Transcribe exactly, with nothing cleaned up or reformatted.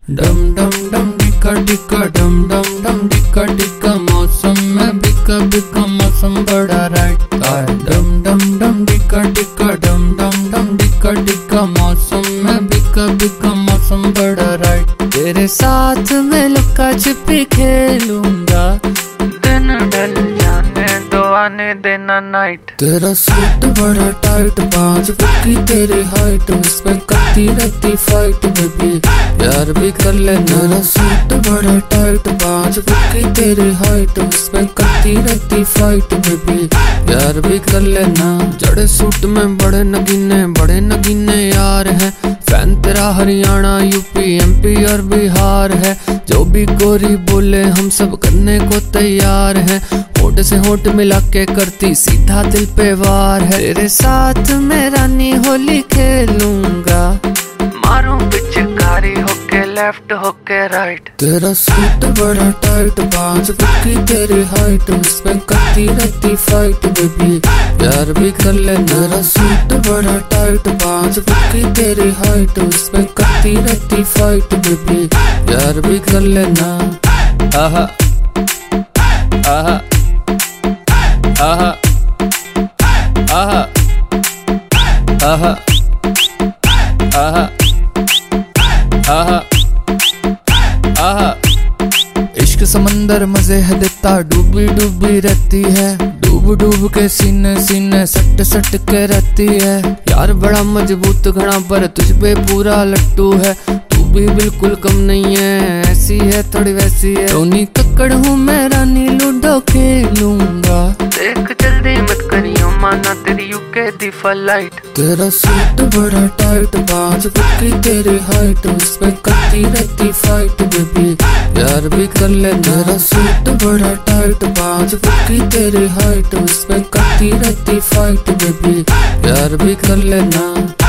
डम डम डम डिका डिका डम डम डम डिका डिका मौसम में बिका बिका मौसम बड़ा राइट है। डम डम डम डिका डिका डम डम डम डिका डिका मौसम में बिका बिका मौसम बड़ा राइट। तेरे साथ में लुका छिपी खेलूंगा, दिन ढल जाने दो आने देना नाइट। तेरा सूट बड़ा टाइट, पाँच फुट की तेरी हाइट, उसमें करती रहती फाइट बेबी, प्यार भी कर ले। तेरा सूट बड़ा टाइट, पाँच फुट की तेरी हाइट, उसमें करती रहती फाइट बेबी, प्यार भी कर लेना। जड़े सूट में बड़े नगीने बड़े नगीने यार हैं, फैन तेरा हरियाणा यूपी एमपी और बिहार है। जो भी गोरी बोले हम सब करने को तैयार हैं, होठ से होठ मिला के करती सीधा दिल पे वार है। तेरे साथ मैं रानी होली खेलूंगा, मारूं पिचकारी होके लेफ्ट होके राइट। तेरा सूट बड़ा टाइट, पाँच फुट की तेरी हाइट, उसमें करती रहती फाइट बेबी, प्यार भी कर ले। तेरा सूट बड़ा टाइट, पाँच फुट की तेरी हाइट, उसमें करती रहती फाइट बेबी, प्यार भी कर लेना। आहा आहा आहा आहा आहा आहा आहा आहा। इश्क समंदर मजे है देता, डूबी डूबी रहती है, डूब डूब के सीने सीने सट सट के रहती है। यार बड़ा मजबूत घड़ा पर तुझ पे पूरा लट्टू है, तू भी बिल्कुल कम नहीं है, ऐसी है थोड़ी वैसी है। टोनी कक्कड़ हूँ मैं, रानी लूडो खेलूंगा, देख जल्दी मत करियो माना तेरी यूके दी फ्लाइट। तेरा सूट बड़ा टाइट, पाँच फुट की तेरी हाइट, उसमें करती रहती फाइट बेबी, प्यार भी कर ले। तेरा सूट बड़ा टाइट, पाँच फुट की तेरी हाइट, उसमें करती रहती फाइट बेबी, प्यार भी कर लेना।